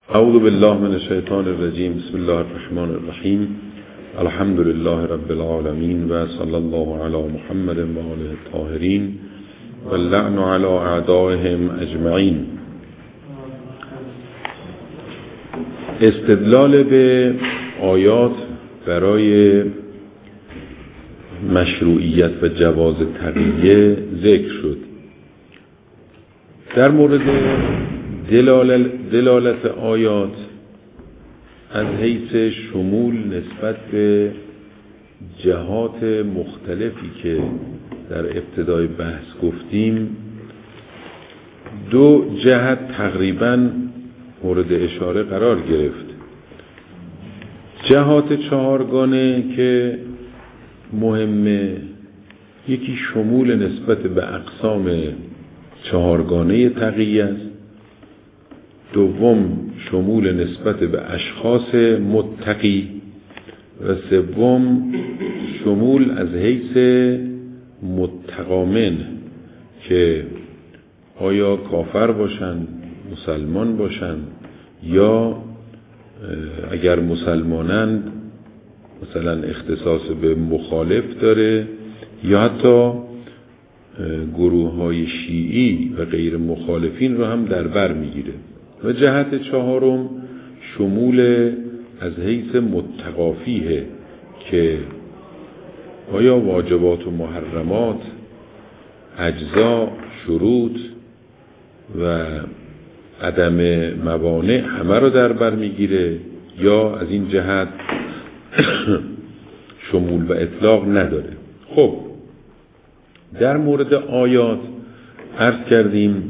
اعوذ بالله من الشیطان الرجیم. بسم الله الرحمن الرحیم. الحمد لله رب العالمین و صلی الله علی محمد و آله الطاهرین و اللعن علی اعدائهم اجمعین. استدلال به آیات برای مشروعیت و جواز تقیه ذکر شد. در مورد دلالت آیات از حیث شمول نسبت به جهات مختلفی که در ابتدای بحث گفتیم، دو جهت تقریباً مورد اشاره قرار گرفت. جهات چهارگانه که مهمه، یکی شمول نسبت به اقسام چهارگانه تقیه است، دوم شمول نسبت به اشخاص متقی و سوم شمول از حیث متقامن که آیا کافر باشن، مسلمان باشن، یا اگر مسلمانند مثلا اختصاص به مخالف داره، یا حتی گروه های شیعی و غیر مخالفین رو هم در بر میگیره. و جهت چهارم شمول از حیث متقافیه که آیا واجبات و محرمات، اجزا، شروط و عدم موانع همه رو در بر میگیره، یا از این جهت شمول و اطلاق نداره. خب در مورد آیات عرض کردیم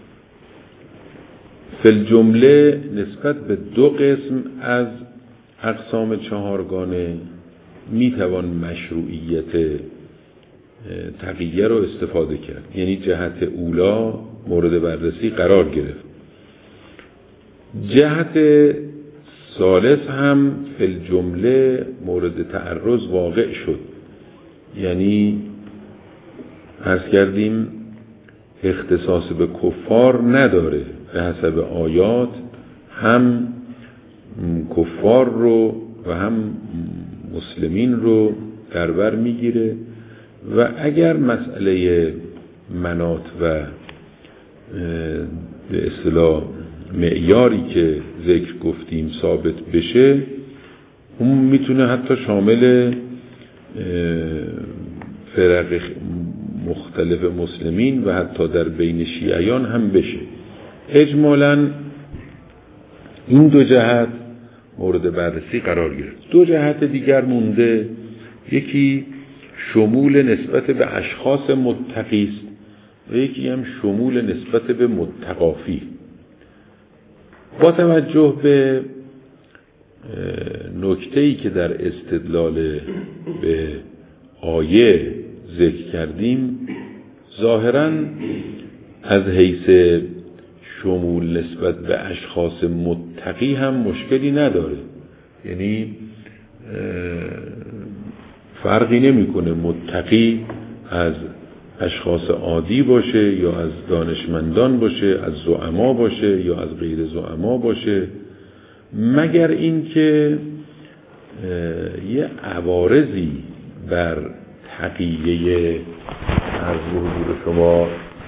فی الجمله نسبت به دو قسم از اقسام چهارگانه میتوان مشروعیت تقیه رو استفاده کرد، یعنی جهت اولا مورد بررسی قرار گرفت. جهت ثالث هم فی الجمله مورد تعرض واقع شد، یعنی عرض کردیم اختصاص به کفار نداره، به حسب آیات هم کفار رو و هم مسلمین رو در بر میگیره. و اگر مسئله مناط و به اصطلاح معیاری که ذکر گفتیم ثابت بشه، اون میتونه حتی شامل فرق مختلف مسلمین و حتی در بین شیعیان هم بشه. اجمالاً این دو جهت مورد بررسی قرار گرفت. دو جهت دیگر مونده، یکی شمول نسبت به اشخاص متقی است و یکی هم شمول نسبت به متقافی. با توجه به نکته‌ای که در استدلال به آیه ذکر کردیم، ظاهراً از حیث شمول نسبت به اشخاص متقی هم مشکلی نداره، یعنی فرقی نمیکنه متقی از اشخاص عادی باشه یا از دانشمندان باشه، از زعما باشه یا از غیر زعما باشه، مگر اینکه یه عوارضی بر تقیه از حضور شما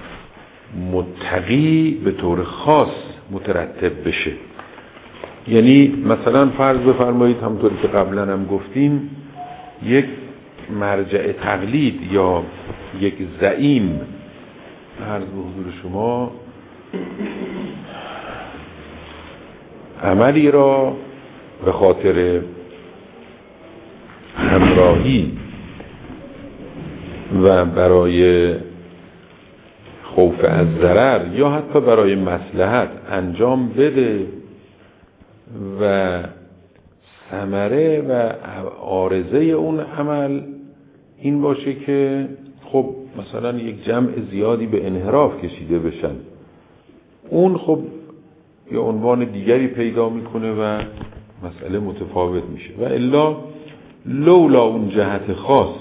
متقی به طور خاص مترتب بشه. یعنی مثلا فرض بفرمایید، همونطوری که قبلا هم گفتیم، یک مرجع تقلید یا یک زعیم عرض به حضور شما عملی را به خاطر همراهی و برای خوف از ضرر یا حتی برای مصلحت انجام بده و ثمره و عارضه اون عمل این باشه که خب مثلا یک جمع زیادی به انحراف کشیده بشن، اون خب یه عنوان دیگری پیدا میکنه و مسئله متفاوت میشه. و الا لولا اون جهت خاص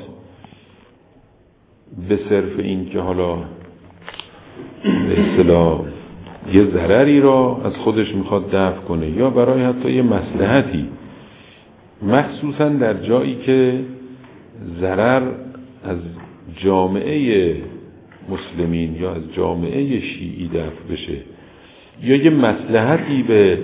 به صرف این که حالا به اصطلاح یه ضرری را از خودش میخواد دفع کنه یا برای حتی یه مصلحتی، مخصوصا در جایی که ضرر از جامعه مسلمین یا از جامعه شیعی دفع بشه یا یه مصلحتی به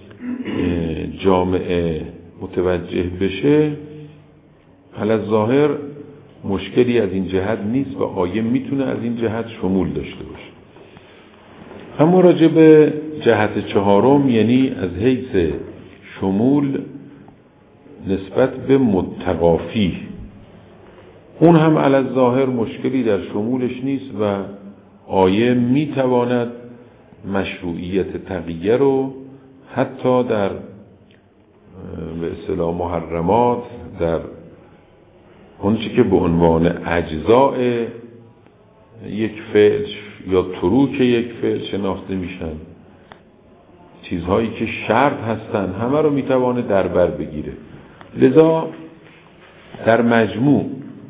جامعه متوجه بشه، علی ظاهر مشکلی از این جهت نیست و آیه میتونه از این جهت شمول داشته باشه. اما راجع به جهت چهارم، یعنی از حیث شمول نسبت به متقافی، اون هم علی ظاهر مشکلی در شمولش نیست و آیه میتواند مشروعیت تقیه رو حتی در به اصطلاح محرمات، در اونچه که به عنوان اجزاء یک فعل یا تروک یک فعل شناخته میشن، چیزهایی که شرط هستن، همه رو میتوانه در بر بگیره. لذا در مجموع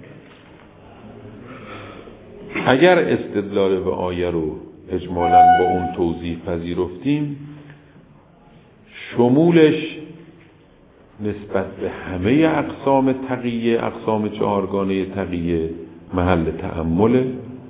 اگر استدلال به آیه رو اجمالاً با اون توضیح پذیرفتیم، شمولش نسبت به همه اقسام تقیه، اقسام چهارگانه تقیه محل تأمله،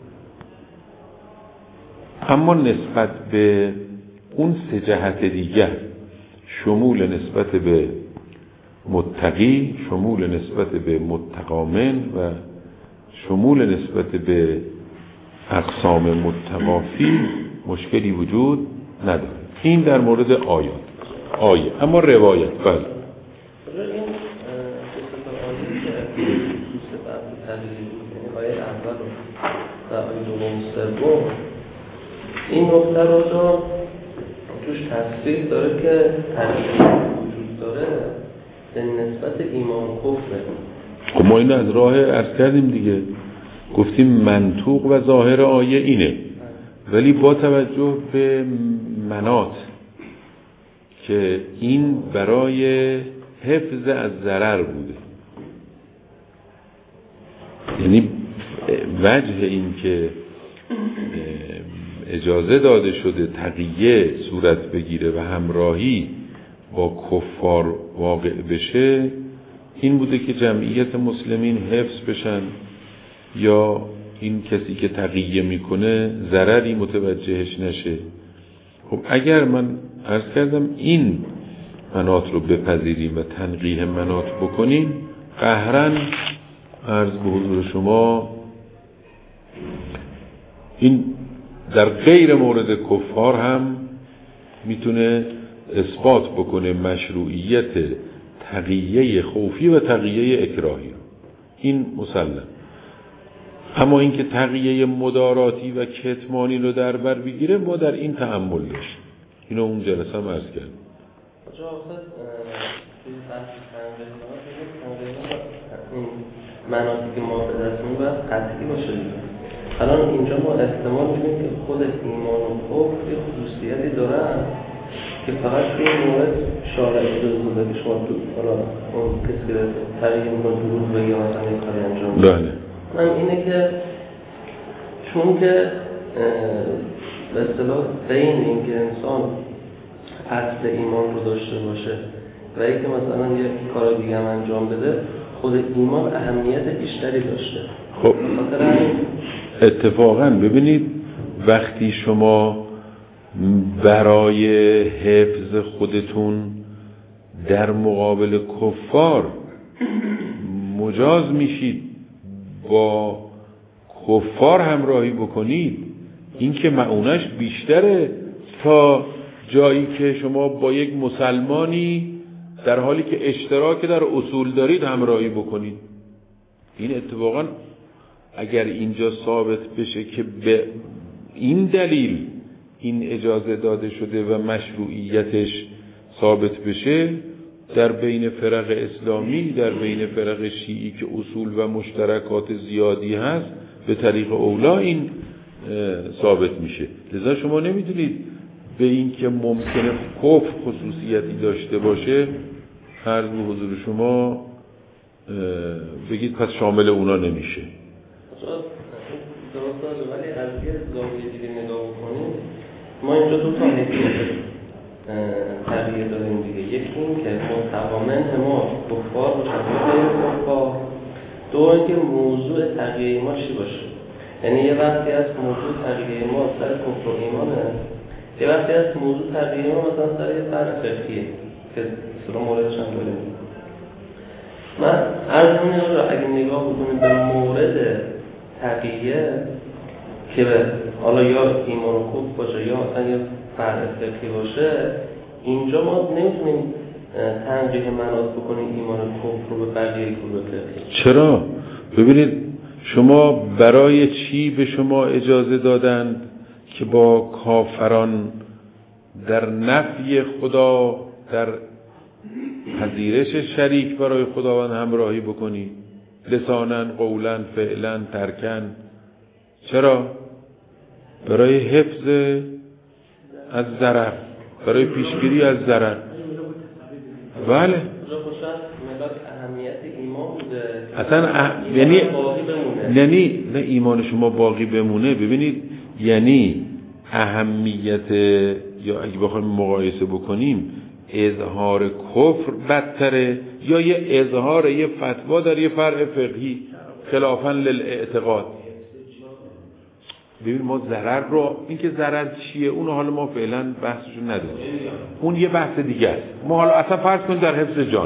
اما نسبت به اون سه جهت دیگر، شمول نسبت به متقی، شمول نسبت به متقامن و شمول نسبت به اقسام متقافی، مشکلی وجود نداره. این در مورد آیه. اما روایت بله این نکته رو توش تصریح داره که تشریح وجود داره به نسبت ایمان کفره. خب ما این از راه عرض کردیم دیگه، گفتیم منطوق و ظاهر آیه اینه، ولی با توجه به مناط که این برای حفظ از ضرر بوده، یعنی وجه این که اجازه داده شده تقیه صورت بگیره و همراهی با کفار واقع بشه، این بوده که جمعیت مسلمین حفظ بشن یا این کسی که تقیه میکنه ضرری متوجهش نشه. خب اگر من عرض کردم این مناط رو بپذیریم و تنقیح مناط بکنیم، قهرن عرض به حضور شما این در غیر مورد کفار هم میتونه اثبات بکنه مشروعیت تقیه خوفی و تقیه اکراهی رو، این مسلم. اما اینکه تقیه مداراتی و کتمانی رو در بر بگیره، ما در این تأمل داشت، اینو اون جلسه هم عرض کردم. این مناطی که ما به دست می‌بریم باید قطعی باشه. الان اینجا ما احتمال می‌دیم که خود ایمان و کفر یه خصوصیتی دارن که فقط به این مورد شارع اجازه داده که شما تو حالا اون کسی رو تقیه می‌کنه دروغ بگه مثلا این کاری انجام بده. من اینه که چون که به اصطلاح بین این که انسان اصل ایمان رو داشته باشه و اینکه مثلا یه کار دیگه هم انجام بده، خود ایمان اهمیت بیشتری داشته. خب اتفاقا ببینید وقتی شما برای حفظ خودتون در مقابل کفار مجاز میشید با کفار همراهی بکنید، این که معونش بیشتره تا جایی که شما با یک مسلمانی در حالی که اشتراک در اصول دارید همراهی بکنید. این اتفاقا اگر اینجا ثابت بشه که به این دلیل این اجازه داده شده و مشروعیتش ثابت بشه، در بین فرق اسلامی، در بین فرق شیعی که اصول و مشترکات زیادی هست، به طریق اولا این ثابت میشه. لذا شما نمیتونید به این که ممکنه کفر خصوصیتی داشته باشه عرض به حضور شما بگید پس شامل اونا نمیشه. درسته، ولی از یه زاویه دیگه نگاه بکنید، ما اینجا دو تا تغییر داریم دیگه. یکی این که متقامن ما کفار و غیر کفار، دو اینکه موضوع تغییر ما چی باشه. یعنی یه وقتی از موضوع تغییر ما سر کفر و ایمانه، یه وقتی از موضوع تغییر ما مثلا سر یه فرق فقهیه که سر موردش هم داریم. من عرض کنم رو اگه نگاه بکنید به مورد تغییر که به حالا یا ایمان و کفر باشه یا اصلا یه فرق فقهی باشه، اینجا ما نمیتونیم تنجیح مناط بکنیم ایمان و کفر رو به بقیه گروه فقهی. چرا؟ ببینید شما برای چی به شما اجازه دادند که با کافران در نفی خدا، در پذیرش شریک برای خداوند همراهی بکنی؟ لساناً، قولاً، فعلاً، ترکاً. چرا؟ برای حفظ از ضرر، برای پیشگیری از ضرر. بله. اصلا یعنی نه ایمان شما باقی بمونه. ببینید یعنی اهمیت، یا اگه بخوایم مقایسه بکنیم، اظهار کفر بدتره یا یه اظهار یه فتوا در یه فرع فقهی خلافاً للاعتقاد؟ ببین ما ضرر رو، این که ضرر چیه اون حالا ما فعلا بحثشو نداریم، اون یه بحث دیگه است. ما حالا اصلا فرض کنیم در حفظ جان.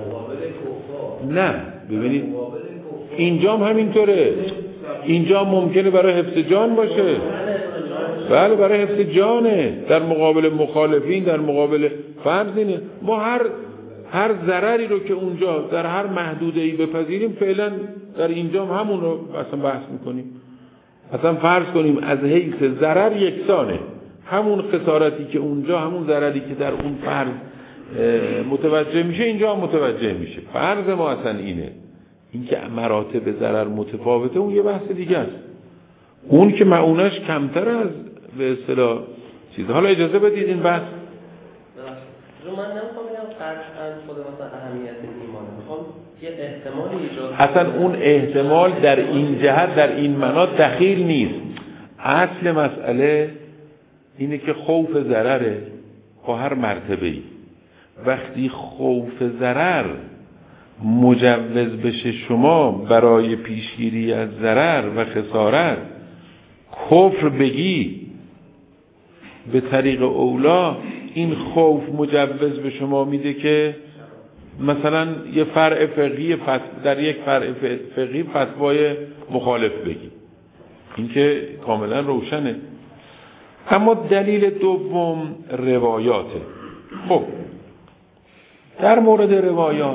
نه ببینید اینجا هم همینطوره، اینجا ممکنه برای حفظ جان باشه. بله برای حفظ جانه، در مقابل مخالفین، در مقابل فرض اینه ما هر ضرری رو که اونجا در هر محدوده‌ای بپذیریم فعلا در اینجا هم همون رو اصلا بحث میکنیم. اصلا فرض کنیم از حیث ضرر یکسانه، همون خسارتی که اونجا همون ضرری که در اون فرض متوجه میشه اینجا هم متوجه میشه. فرض ما اصلا اینه، این که مراتب ضرر متفاوته اون یه بحث دیگه است، اون که معونش کمتر از به اصطلاح چیز. حالا اجازه بدید این بحث من نمیخوام بگم قطعاً خود مثلا اهمیت ایمان، میخوام یه احتمالی ایجاد. اصلا اون احتمال در این جهت در این مناط دخیل نیست. اصل مسئله اینه که خوف ضرره با هر مرتبه‌ای. وقتی خوف ضرر مجوز بشه شما برای پیشگیری از ضرر و خسارت کفر بگی، به طریق اولا این خوف مجوز به شما میده که مثلا یه فرع فقهی در یک فرع فقهی فتوای مخالف بگی، این که کاملا روشنه. اما دلیل دوم روایاته. خب در مورد روایات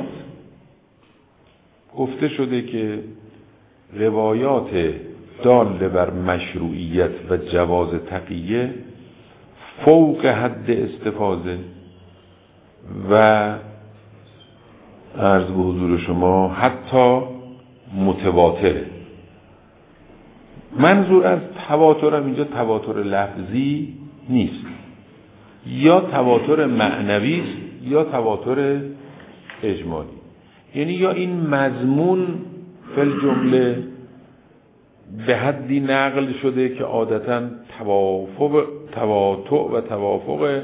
گفته شده که روایات دال بر مشروعیت و جواز تقیه فوق حد استفاده و عرض به حضور شما حتی متواتره. منظور از تواتر هم اینجا تواتر لفظی نیست، یا تواتر معنوی است یا تواتر اجمالی. یعنی یا این مضمون فی الجمله به حدی نقل شده که عادتاً تواطؤ و توافق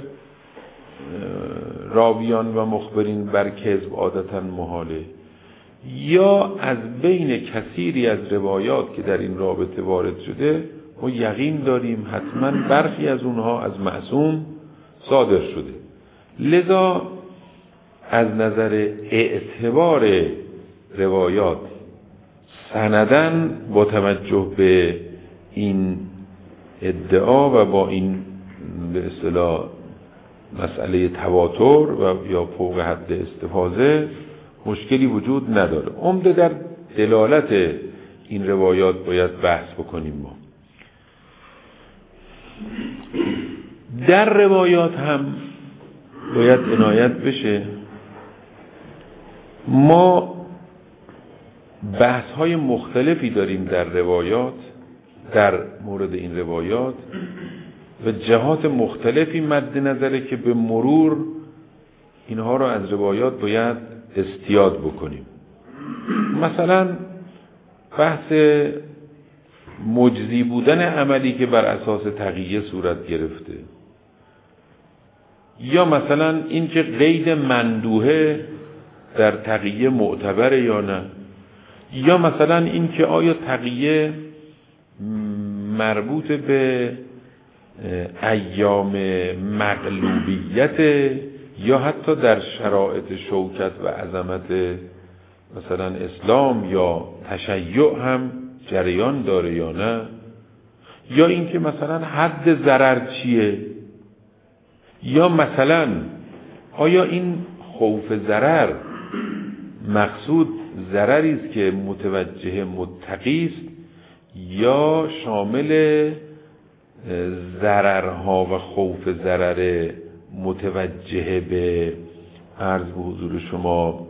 راویان و مخبرین بر کذب عادتاً محاله، یا از بین کثیری از روایات که در این رابطه وارد شده ما یقین داریم حتماً برخی از اونها از معصوم صادر شده. لذا از نظر اعتبار روایات سندن با توجه به این ادعا و با این به اصطلاح مسئله تواتر و یا فوق حد استفاضه مشکلی وجود نداره. عمده در دلالت این روایات باید بحث بکنیم. ما در روایات هم باید عنایت بشه. ما بحث های مختلفی داریم در روایات، در مورد این روایات و جهات مختلفی مد نظره که به مرور اینها رو از روایات باید استیاد بکنیم. مثلا بحث مجزی بودن عملی که بر اساس تقیه صورت گرفته، یا مثلا این که قید مندوحه در تقیه معتبره یا نه، یا مثلا این که آیا تقیه مربوط به ایام مغلوبیت یا حتی در شرایط شوکت و عظمت مثلا اسلام یا تشیع هم جریان داره یا نه، یا این که مثلا حد ضرر چیه، یا مثلا آیا این خوف ضرر مقصود ضرری است که متوجه متقی است یا شامل ضررها و خوف ضرر متوجه به عرض به حضور شما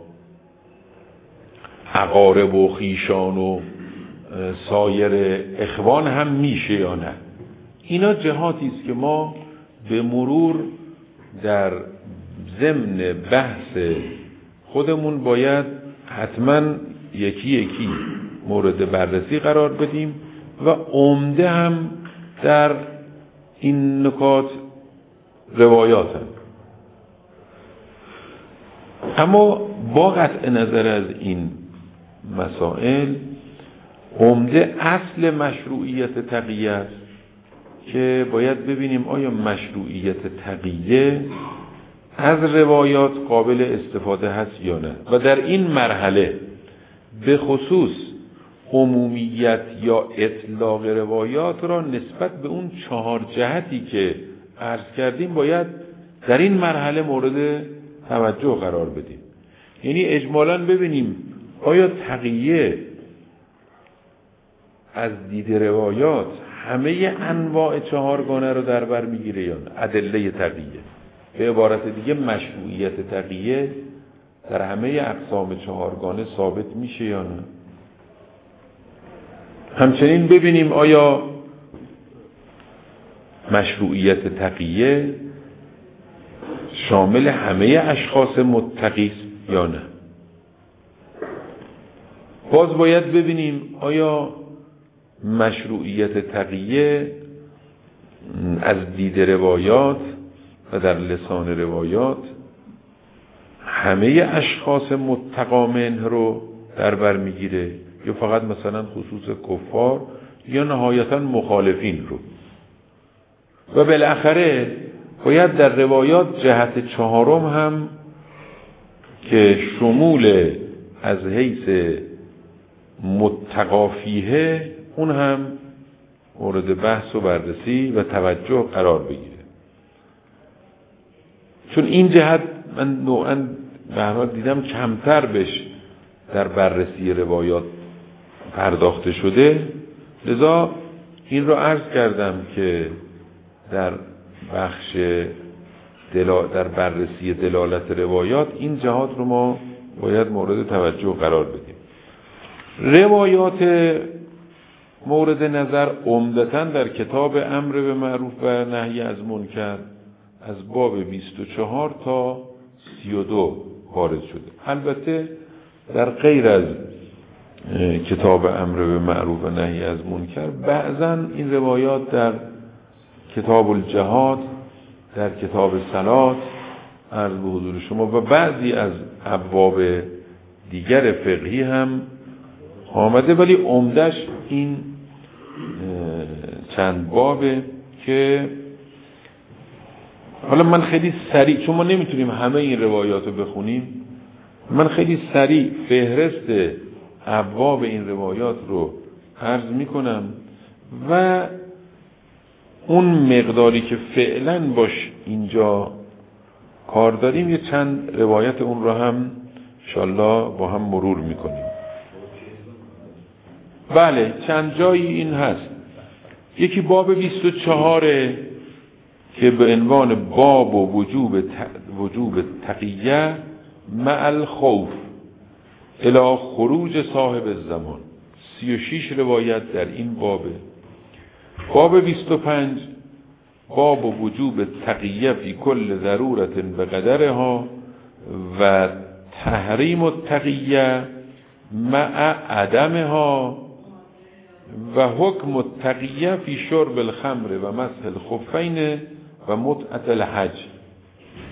اقارب و خیشان و سایر اخوان هم میشه یا نه. اینا جهاتی است که ما به مرور در ضمن بحث خودمون باید حتما یکی یکی مورد بررسی قرار بدیم و عمده هم در این نکات روایات هم. اما با قطع نظر از این مسائل عمده اصل مشروعیت تقیه است که باید ببینیم آیا مشروعیت تقیه از روایات قابل استفاده هست یا نه، و در این مرحله به خصوص عمومیت یا اطلاق روایات را نسبت به اون 4 جهتی که عرض کردیم باید در این مرحله مورد توجه قرار بدیم. یعنی اجمالاً ببینیم آیا تقیه از دید روایات همه انواع 4 گانه رو در بر میگیره یا نه، ادله تقیه. به عبارت دیگه مشروعیت تقیه در همه اقسام 4 گانه ثابت میشه یا نه. همچنین ببینیم آیا مشروعیت تقیه شامل همه اشخاص متقی است یا نه. باز باید ببینیم آیا مشروعیت تقیه از دید روایات و در لسان روایات همه اشخاص متقا منه رو در بر میگیره یا فقط مثلا خصوص کفار یا نهایتا مخالفین رو. و بالاخره باید در روایات جهت 4م هم که شمول از حیث متقا فیه اون هم مورد بحث و بررسی و توجه قرار بگیره. چون این جهت من نوعاً به هر حال دیدم کمتر بهش در بررسی روایات پرداخته شده، لذا این رو عرض کردم که در بخش در بررسی دلالت روایات این جهات رو ما باید مورد توجه قرار بدیم. روایات مورد نظر عمدتاً در کتاب امر به معروف و نهی از منکر از باب 24 تا 32 وارد شده. البته در غیر از کتاب امر به معروف و نهی از منکر بعضاً این روایات در کتاب الجهاد، در کتاب صلات عرض به حضور شما و بعضی از ابواب دیگر فقهی هم آمده، ولی عمدش این چند بابه که حالا من خیلی سریع، چون ما نمیتونیم همه این روایات رو بخونیم، من خیلی سریع فهرست ابواب این روایات رو عرض میکنم و اون مقداری که فعلا باش اینجا کار داریم یه چند روایت اون رو هم انشالله با هم مرور میکنیم. بله چند جایی این هست. یکی باب 24 که به عنوان باب و وجوب تقیه مع الخوف الی خروج صاحب الزمان. 36 روایت در این بابه. باب 25 باب وجوب تقیه فی کل ضرورت بقدرها و تحریم التقیه مع عدمها و حکم التقیه فی شرب الخمر و مسح الخفین و متعة الحج.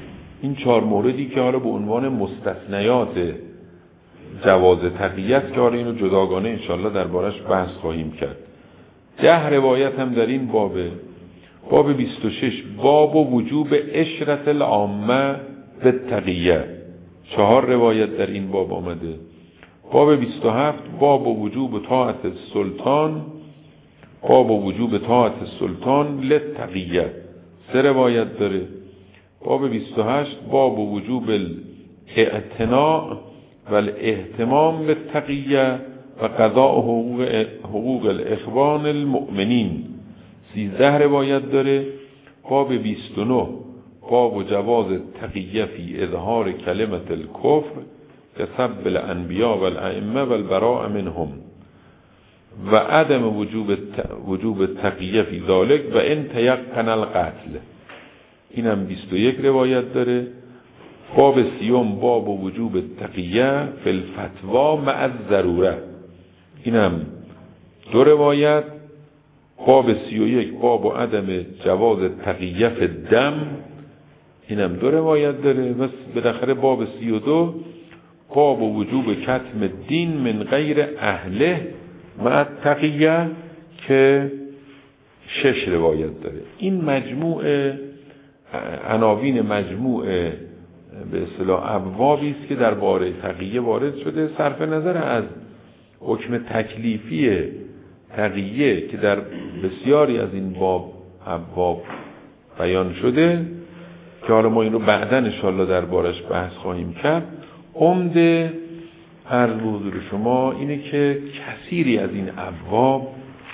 این 4 موردی که حالا به عنوان مستثنیات جواز تقیه است که حالا اینو جداگانه انشاءالله دربارش بحث خواهیم کرد. 10 روایت هم در این باب 26 باب وجوب عشرت العامه بالتقیه، 4 روایت در این باب آمده. باب 27 باب وجوب طاعت السلطان، باب وجوب طاعت السلطان للتقیه، 3 روایت داره. باب 28 باب وجوب الاعتناء و الاهتمام بالتقیه و قضاء حقوق الاخوان المؤمنین، 13 روایت داره. باب 29 باب جواز التقیه فی اظهار کلمت الکفر کسب الانبیاء و الائمه و البراء منهم و عدم وجوب التقیه فی ذلك و ان تیقن القتل، اینم 21 روایت داره. باب 30 باب وجوب التقیه فی الفتوا مع الضروره، اینم 2 روایت. باب 31 باب عدم جواز التقیه فی الدم، اینم 2 روایت داره. و بالاخره باب 32 باب وجوب کتم الدین من غیر اهله مع التقیه که 6 روایت داره. این مجموعه عناوین مجموعه به اصطلاح ابوابی است که درباره تقیه وارد شده. صرف نظر از حکم تکلیفی تقیه که در بسیاری از این ابواب بیان شده که حالا ما این رو بعداً انشاءالله دربارش بحث خواهیم کرد، عمده عرض به حضور شما اینه که کثیری از این ابواب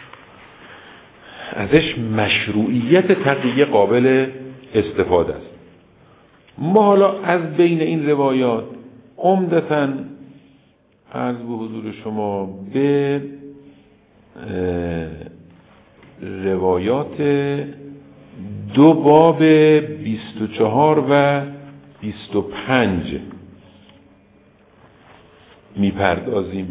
ازش مشروعیت تقیه قابل استفاده است. ما حالا از بین این روایات عمدتاً عرض به حضور شما به روایات 2 باب 24 و 25 میپردازیم.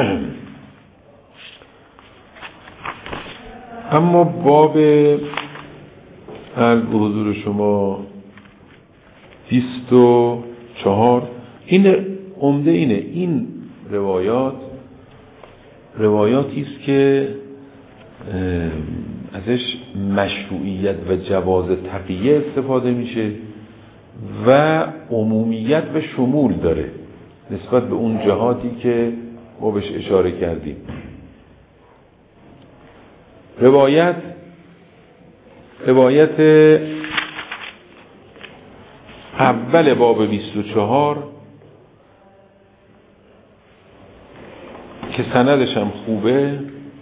اما باب عرض به حضور شما 24 این عمده اینه، این روایاتی است که ازش مشروعیت و جواز تقیه استفاده میشه و عمومیت و شمول داره نسبت به اون جهاتی که ما بهش اشاره کردیم. روایت اول باب 24 که سندش هم خوبه،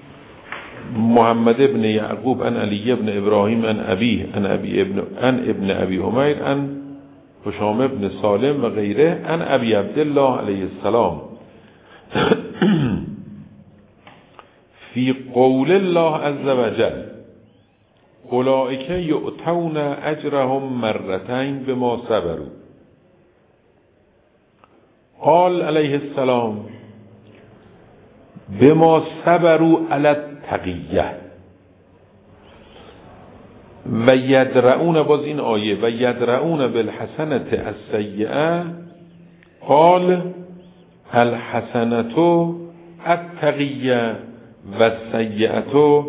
محمد ابن یعقوب عن علی ابن ابراهیم عن ابیه عن ابن ابی حمید عن هشام ابن سالم و غیره عن ابی عبدالله علیه السلام فی قول الله عز وجل اولئک یؤتون اجرهم مرتین بما صبروا. قال علیه السلام بما صبروا علی التقیه و یدرعون، باز این آیه، و یدرعون بالحسنة السیئه قال الحسنة التقیه و السیئه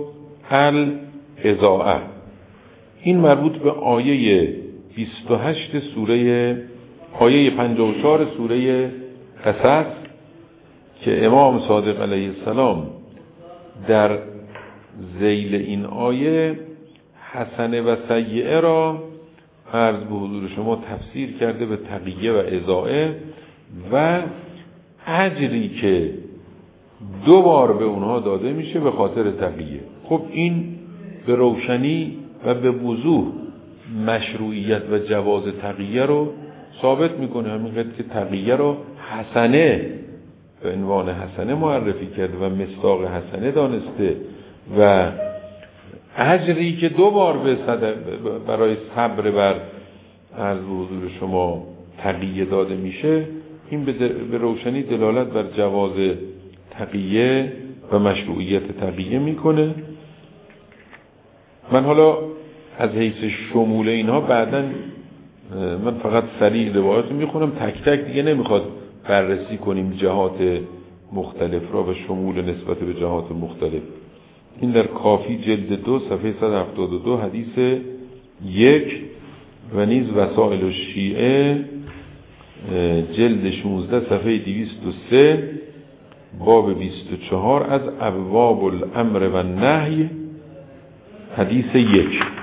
الاضاعه. این مربوط به آیه 28 آیه 54 سوره قصص که امام صادق علیه السلام در ذیل این آیه حسنه و سیئه را عرض به حضور شما تفسیر کرده به تقیه و اضاعه و اجری که 2 بار به اونها داده میشه به خاطر تقیه. خب این به روشنی و به وضوح مشروعیت و جواز تقیه رو ثابت میکنه. همینقدر که تقیه رو حسنه به عنوان حسنه معرفی کرده و مصداق حسنه دانسته و اجری که 2 بار برای صبر بر عرض حضور شما تقیه داده میشه، این به روشنی دلالت بر جواز تقیه و مشروعیت تقیه میکنه. من حالا از حیث شمول اینها بعداً من فقط سریع روایات میخونم، تک تک دیگه نمیخواد بررسی کنیم جهات مختلف را و شمول نسبت به جهات مختلف. این در کافی جلد 2 صفحه 172 حدیث 1 و نیز وسائل الشیعه جلد 16 صفحه 203 باب 24 از ابواب الامر و النهی حدیث 1.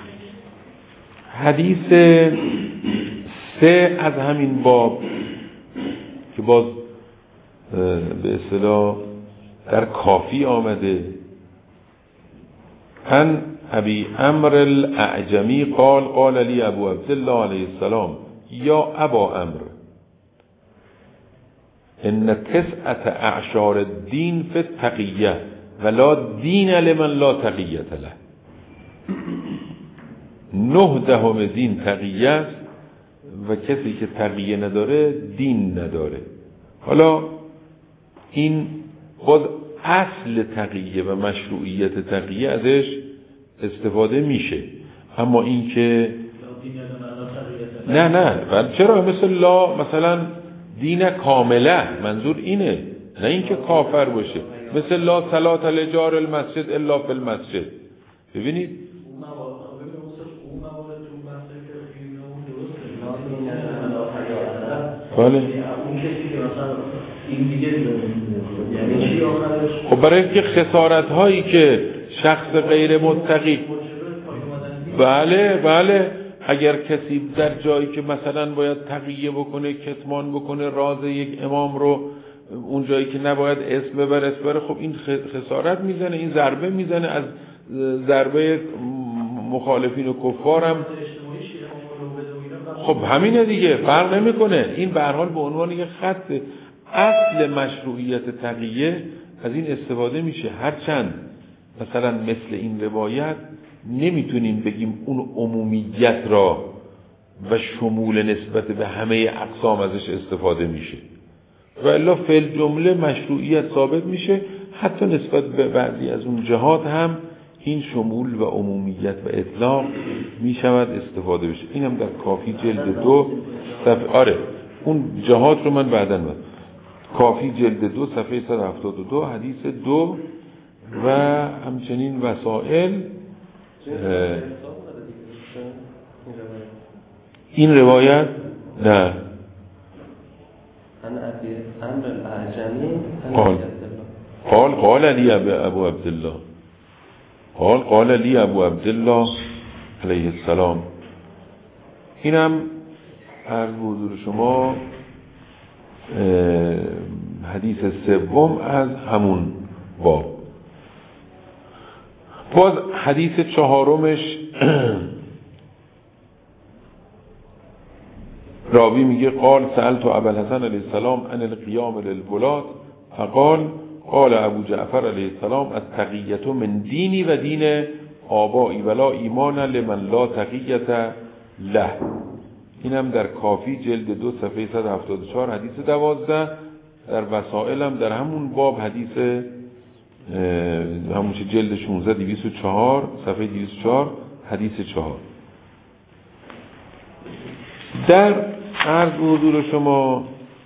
حدیث 3 از همین باب که باز به اصطلاح در کافی آمده، ان ابی امر الاعجمی قال قال لی ابو عبدالله علیه السلام یا ابا امر ان تسعة اعشار الدین فی التقیه ولا دین لمن لا تقیه له. 9 دین تقیه است و کسی که تقیه نداره دین نداره. حالا این باز اصل تقیه و مشروعیت تقیه ازش استفاده میشه، اما این که نه چرا مثل لا مثلا دین کامله، منظور اینه، نه اینکه کافر باشه، مثل لا صلات لجار المسجد الا فی المسجد. ببینید بله خب برای اینکه خسارت هایی که شخص غیر متقی بله اگر کسی در جایی که مثلا باید تقیه بکنه، کتمان بکنه راز یک امام رو، اون جایی که نباید اسم ببره، خب این خسارت میزنه، این ضربه میزنه، از ضربه مخالفین و کفارم خب همینه دیگه، فرق نمیکنه. این به هر حال به عنوان یک خط اصل مشروعیت تقیه از این استفاده میشه. هرچند مثلا مثل این روایت نمیتونیم بگیم اون عمومیت را و شمول نسبت به همه اقسام ازش استفاده میشه، و الا فی الجمله مشروعیت ثابت میشه. حتی نسبت به بعضی از اون جهات هم این شمول و عمومیت و اطلاق میشود استفاده بشه. این هم در کافی جلد 2 صفحه اون جهات رو من بعداً کافی جلد 2 صفحه 172 حدیث 2 و همچنین وسائل. این روایت نه قال لی ابو عبدالله قال لی ابو عبدالله علیه السلام. اینم عرض به حضور شما حدیث 3 از همون باب. باز حدیث 4 راوی میگه قال سألت ابوالحسن علیه السلام عن القیام للولاة فقال قال ابو جعفر علیه السلام التقیة من دینی و دین آبایی ولا ایمان لمن لا تقیة له. اینم در کافی جلد 2 صفحه 174 حدیث 12. در وسائل هم در همون باب حدیث همون جلد 16 204 صفحه 204 حدیث 4. در عرض حضور شما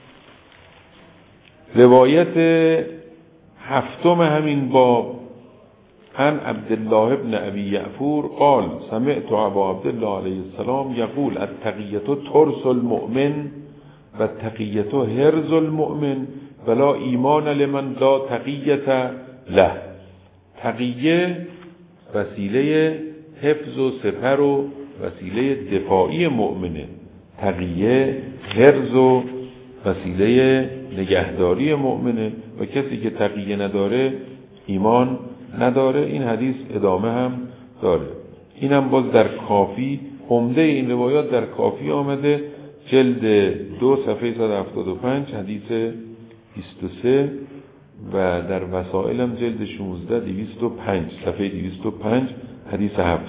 روایت 7 همین باب عن عبدالله ابن ابی یعفور قال سمعت ابا عبدالله علیه السلام یقول التقیة ترس المؤمن و التقیة هرز المؤمن ولا ایمان لمن لا تقیة له. تقیه وسیله حفظ و سپر و وسیله دفاعی مؤمنه، تقیه هرز و وسیله نگهداری مؤمنه، و کسی که تقیه نداره ایمان نداره. این حدیث ادامه هم داره. این هم باز در کافی، عمده این روایات در کافی آمده جلد 2 صفحه 175 حدیث 23 و در وسائل هم جلد 16 205 صفحه 205 حدیث 7.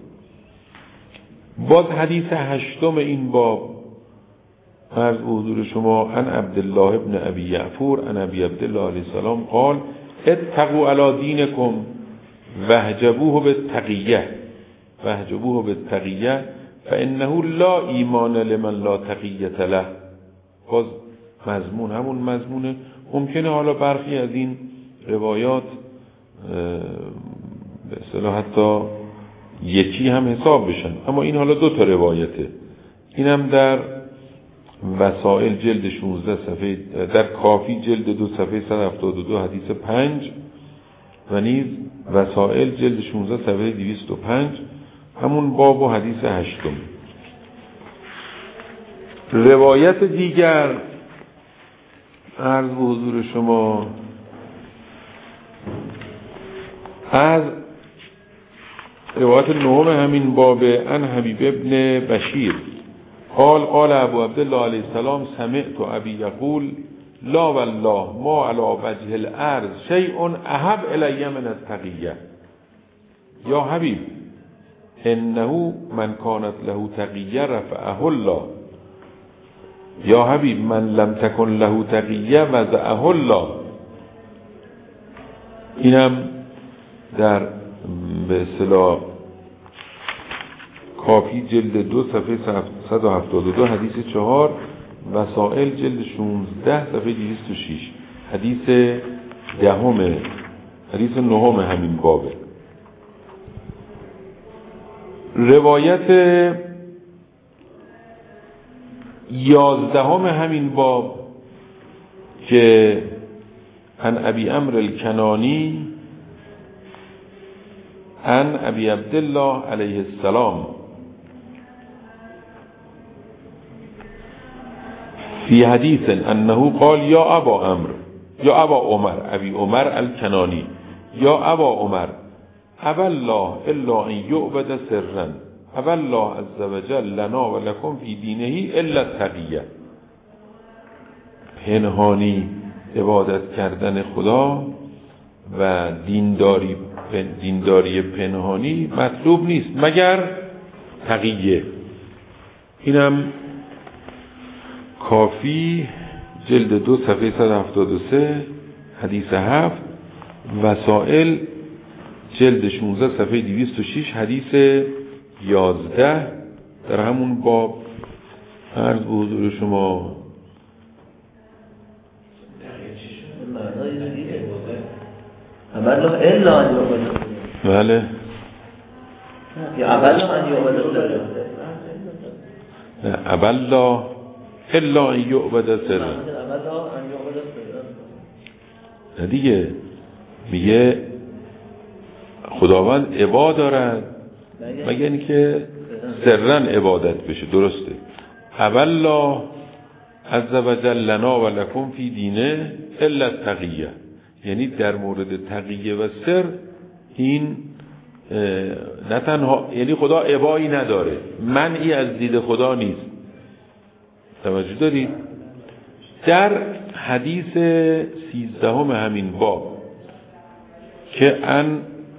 باز حدیث 8 این باب عرض حضور شما عن عبدالله ابن ابی یعفور عن ابی عبدالله علیه السلام قال اتقوا علی دینکم واحجبوه بالتقیه فانه لا ایمان لمن لا تقیة له. باز مضمون همون مضمونه. ممکنه حالا برخی از این روایات به اصطلاح حتی یکی هم حساب بشن، اما این حالا 2 تا روایته. اینم در وسائل جلد 16 صفحه، در کافی جلد 2 صفحه 172 حدیث 5 و نیز وسائل جلد 16 صفحه 205 همون باب و حدیث 8. روایت دیگر عرض به حضور شما از روایت 9 همین باب عن حبیب ابن بشیر قال ابو عبدالله علیه السلام سمعت ابی یقول لا والله ما علی وجه الارض شیء احب الی من التقیه یا حبیب انه من کانت له تقیه رفعه الله یا حبیب من لم تکن له تقیه وضعه الله. اینم در به اصطلاح کافی جلد 2 صفحه 172 حدیث 4 وسائل جلد 16 صفحه 206 حدیث 9 همین بابه. روایت 11 همین باب که عن ابی عمرو الکنانی عن ابی عبدالله علیه السلام فی حدیث انه قال یا ابا عمر ابی عمر الکنانی یا ابا عمر ابا الله الا ان یعبد سرا ابا الله عز وجل لنا و لکم فی دینه الا التقیه. پنهانی عبادت کردن خدا و دینداری پنهانی مطلوب نیست مگر تقیه. اینم کافی جلد 2 صفحه 173 حدیث 7 وسائل جلد 16 صفحه 206 حدیث 11 در همون باب. عرض به حضور شما بله ابلا الا ان یعبد سرا دیگه میگه خداوند عباد دارد مگر اینکه سرا عبادت بشه. درسته. ابلا عز وجل لنا و لکم فی دینه الا التقیه، یعنی در مورد تقیه و سر این نه تنها یعنی خدا ابایی نداره، منعی از دید خدا نیست. توجه دارید؟ در حدیث 13 همین باب که ان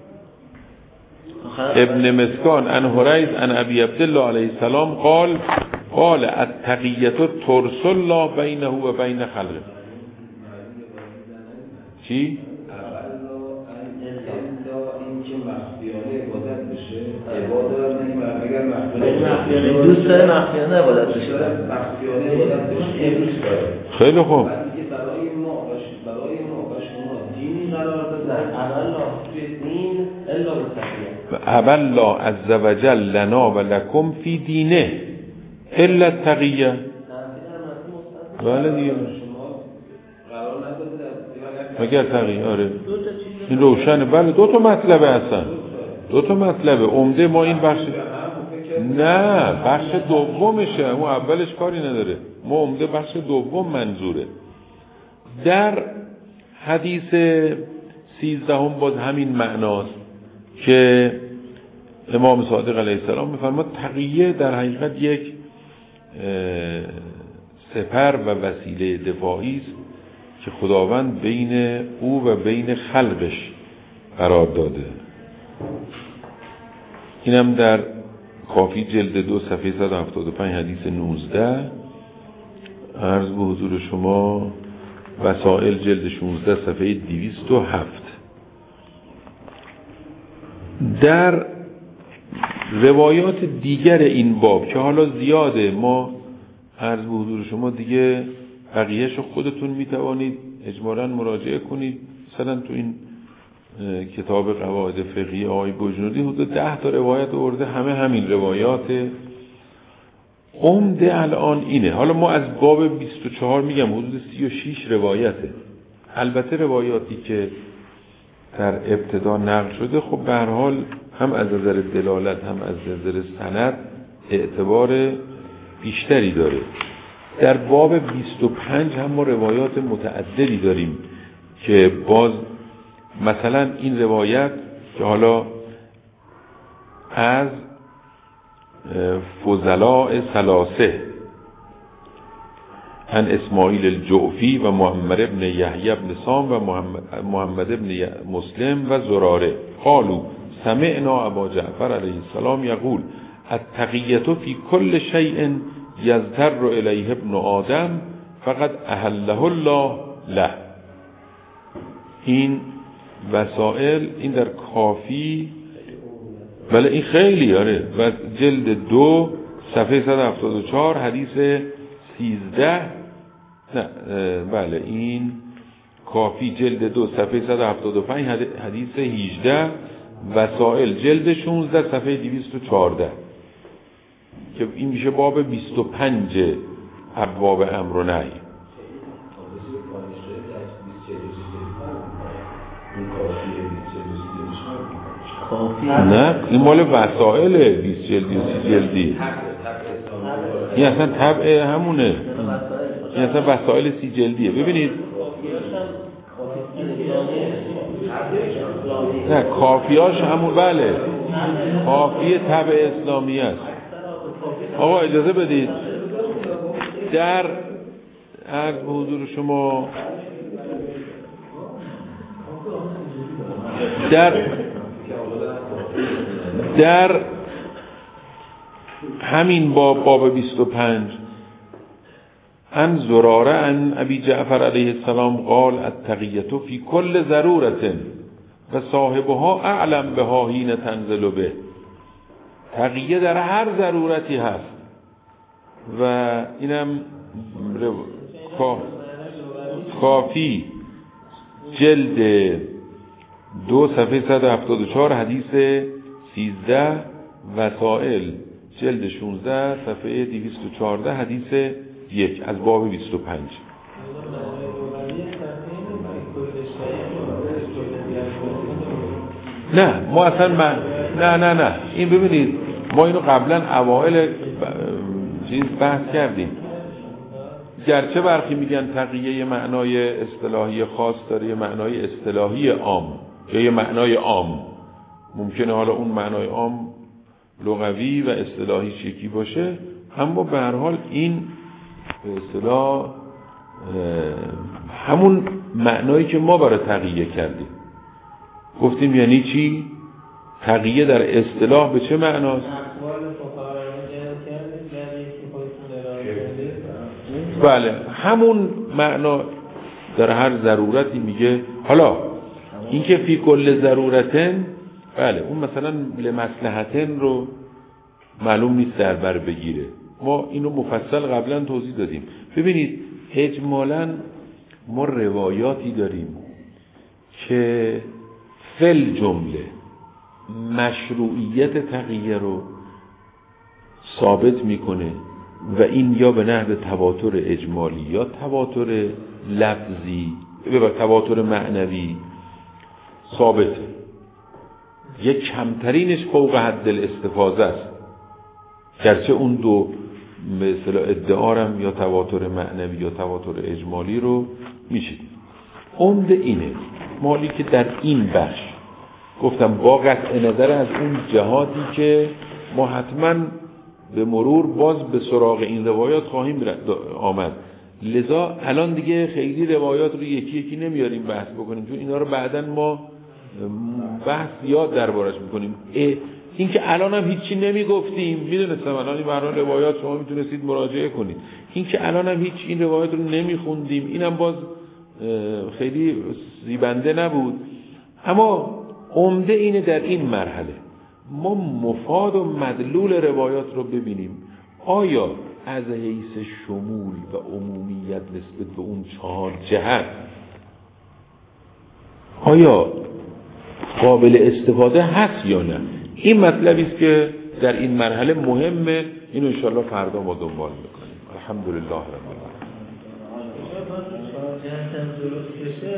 ابن مسکان ان حریث ان ابی عبدالله علیه السلام قال التقیه ترس الله بینه و بین خلقه. چی؟ دوست داره مخفیانه عبادت بشه. خیلی خوب. برای ما و شما دینی قرار دادن اولا توی دین الا بالتقیه. اولا عز وجل لنا و لکم فی دینه الا التقیه. بله دیگه مگر تقیه. آره این روشنه. بله 2 تا مطلبه هستن، 2 تا مطلبه. عمده ما این بخش نه بخش دومشه، اون اولش کاری نداره. ما عمده بخش دوم منظوره. در حدیث 13 باز همین معناست که امام صادق علیه السلام میفرماد تقیه در حقیقت یک سپر و وسیله دفاعی است که خداوند بین او و بین خلقش قرار داده. اینم در کافی جلد 2 صفحه 175 حدیث 19. عرض به حضور شما وسائل جلد 16 صفحه 207. در روایات دیگر این باب که حالا زیاده، ما عرض به حضور شما دیگه بقیه‌شو خودتون میتوانید اجمالاً مراجعه کنید. مثلا تو این کتاب قواعد فقهی آقای بجنودی حدود 10 تا روایت آورده، همه همین روایات. عمده الان اینه. حالا ما از باب 24 میگم حدود 36 روایته. البته روایاتی که در ابتدا نقل شده خب به هر حال هم از نظر دلالت هم از نظر سند اعتبار بیشتری داره. در باب 25 هم ما روایات متعددی داریم که باز مثلا این روایت که حالا از فضلاء ثلاثه عن اسماعیل الجعفی و محمد ابن یحیی ابن سام و محمد ابن مسلم و زراره قالوا سمعنا ابا جعفر علیه السلام یقول التقیة فی کل شیء یضطر الیه ابن آدم فقد احله الله له. این وسائل این در کافی، بله این خیلی و جلد 2 صفحه 174 حدیث 13 نه بله این کافی جلد 2 صفحه 175 حدیث 18 وسائل جلد 16 صفحه 214 که این میشه باب 25 ابواب امر و نهی. نه این مال وسائل 20 جلدی 30 جلدی، این اصلا طبع همونه، این اصلا وسائل 30 جلدیه. ببینید نه کافیاش همون، بله کافی طبع اسلامی است. آقا اجازه بدید در عرض به حضور شما در همین باب 25 عن زراره عن ابی جعفر علیه السلام قال التقیة فی کل ضرورة و صاحبها اعلم بها حین تنزل به. تقیه در هر ضرورتی هست و اینم کافی جلد 2 صفحه 174 حدیث 13 وسائل جلد 16 صفحه 214 حدیث 1 از باب 25. نه ما اصلا نه این ببینید ما اینو قبلا اوائل چیز بحث کردیم. گرچه برخی میگن تقیه یه معنای اصطلاحی خاص داره، یه معنای اصطلاحی عام یا یه معنای عام. ممکنه حالا اون معنای عام لغوی و اصطلاحی یکی باشه، اما به هر حال این به اصطلاح همون معنایی که ما برای تقیه کردیم. گفتیم یعنی چی؟ تقیه در اصطلاح به چه معناست؟ بله همون معنا در هر ضرورتی میگه. حالا این که فی کل ضرورتن، بله اون مثلا لمصلحتن رو معلوم نیست در بر بگیره. ما اینو مفصل قبلا توضیح دادیم. ببینید اجمالاً ما روایاتی داریم که فل جمله مشروعیت تقیه رو ثابت میکنه و این یا به نحو تواتر اجمالی یا تواتر لفظی و تواتر معنوی ثابته. یک کمترینش فوق حد الاستفاضه است، گرچه اون دو مثلا ادعارم یا تواتر معنوی یا تواتر اجمالی رو میشید. عمده اینه مالی که در این بخش گفتم با قطع نظر از اون جهاتی که ما حتما به مرور باز به سراغ این روایات خواهیم آمد. لذا الان دیگه خیلی روایات رو یکی یکی نمیاریم بحث بکنیم، چون اینا رو بعداً ما بحث یاد دربارش میکنیم. این که الان هم هیچی نمیگفتیم، میدونستم الان این برای روایات شما میتونستید مراجعه کنید. این که الان هم هیچ این روایات رو نمیخوندیم اینم باز خیلی زیبنده نبود. اما عمده اینه در این مرحله ما مفاد و مدلول روایات رو ببینیم. آیا از حیث شمول و عمومیت نسبت به اون 4 جهت آیا قابل استفاده هست یا نه؟ این مطلبی است که در این مرحله مهمه. اینو انشاءالله فردا ما دنبال میکنیم. الحمدلله رب العالمین.